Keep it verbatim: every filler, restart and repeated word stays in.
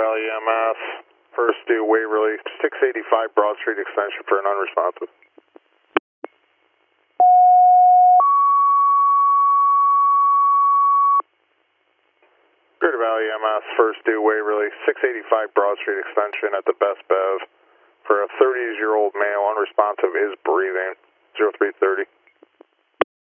Valley E M S, first due Waverly, six eighty-five Broad Street extension for an unresponsive. Greater Valley E M S, first due Waverly, six eighty-five Broad Street extension at the Best Bev for a thirty-year-old male, unresponsive, is breathing, zero three thirty.